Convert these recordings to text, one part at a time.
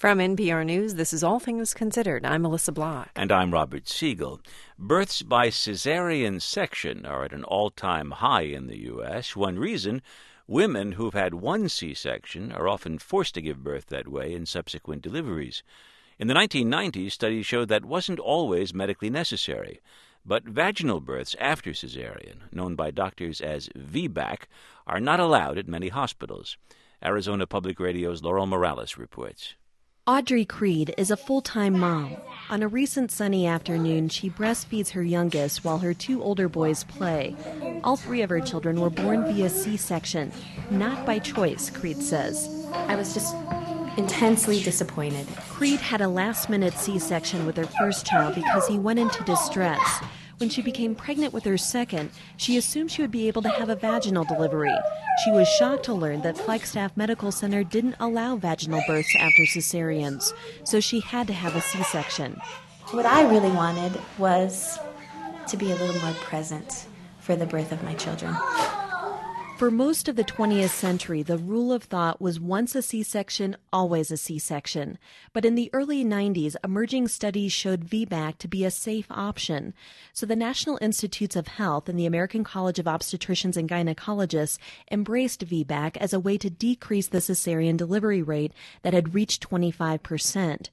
From NPR News, this is All Things Considered. I'm Melissa Block. And I'm Robert Siegel. Births by cesarean section are at an all-time high in the U.S. One reason, women who've had one C-section are often forced to give birth that way in subsequent deliveries. In the 1990s, studies showed that wasn't always medically necessary. But vaginal births after cesarean, known by doctors as VBAC, are not allowed at many hospitals. Arizona Public Radio's Laurel Morales reports. Audrey Creed is a full-time mom. On a recent sunny afternoon, she breastfeeds her youngest while her two older boys play. All three of her children were born via C-section, not by choice, Creed says. I was just intensely disappointed. Creed had a last-minute C-section with her first child because he went into distress. When she became pregnant with her second, she assumed she would be able to have a vaginal delivery. She was shocked to learn that Flagstaff Medical Center didn't allow vaginal births after cesareans, so she had to have a C-section. What I really wanted was to be a little more present for the birth of my children. For most of the 20th century, the rule of thought was once a C-section, always a C-section. But in the early 90s, emerging studies showed VBAC to be a safe option. So the National Institutes of Health and the American College of Obstetricians and Gynecologists embraced VBAC as a way to decrease the cesarean delivery rate that had reached 25%.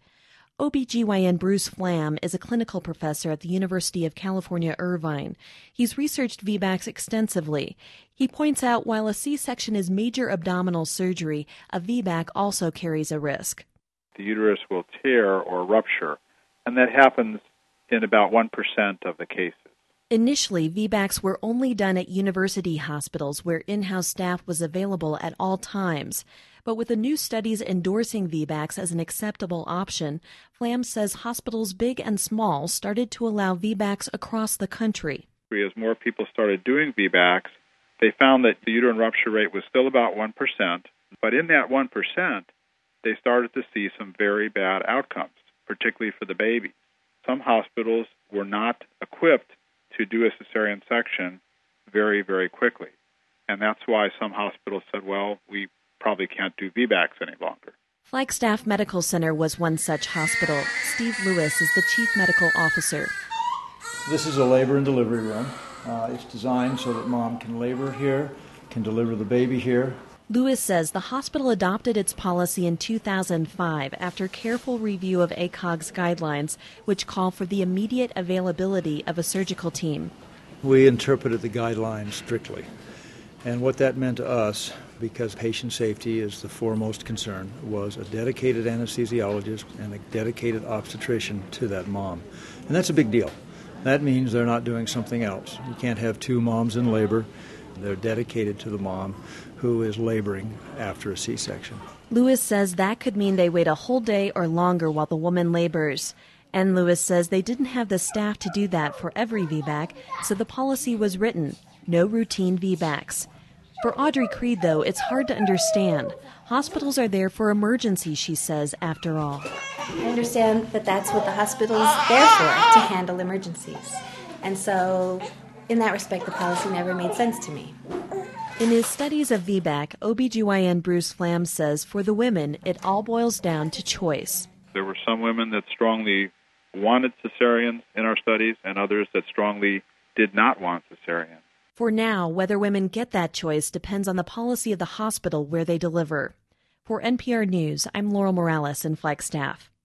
OBGYN Bruce Flamm is a clinical professor at the University of California, Irvine. He's researched VBACs extensively. He points out while a C-section is major abdominal surgery, a VBAC also carries a risk. The uterus will tear or rupture, and that happens in about 1% of the cases. Initially, VBACs were only done at university hospitals where in-house staff was available at all times. But with the new studies endorsing VBACs as an acceptable option, Flamm says hospitals big and small started to allow VBACs across the country. As more people started doing VBACs, they found that the uterine rupture rate was still about 1%, but in that 1%, they started to see some very bad outcomes, particularly for the baby. Some hospitals were not equipped to do a cesarean section very, very quickly. And that's why some hospitals said, well, we probably can't do VBACs any longer. Flagstaff Medical Center was one such hospital. Steve Lewis is the chief medical officer. This is a labor and delivery room. It's designed so that mom can labor here, can deliver the baby here. Lewis says the hospital adopted its policy in 2005 after careful review of ACOG's guidelines, which call for the immediate availability of a surgical team. We interpreted the guidelines strictly. And what that meant to us, because patient safety is the foremost concern, was a dedicated anesthesiologist and a dedicated obstetrician to that mom. And that's a big deal. That means they're not doing something else. You can't have two moms in labor. They're dedicated to the mom who is laboring after a C-section. Lewis says that could mean they wait a whole day or longer while the woman labors. And Lewis says they didn't have the staff to do that for every VBAC, so the policy was written, no routine VBACs. For Audrey Creed, though, it's hard to understand. Hospitals are there for emergencies, she says, after all. I understand that that's what the hospital is there for, to handle emergencies. And so, in that respect, the policy never made sense to me. In his studies of VBAC, OBGYN Bruce Flamm says for the women, it all boils down to choice. There were some women that strongly wanted cesareans in our studies and others that strongly did not want cesareans. For now, whether women get that choice depends on the policy of the hospital where they deliver. For NPR News, I'm Laurel Morales in Flagstaff.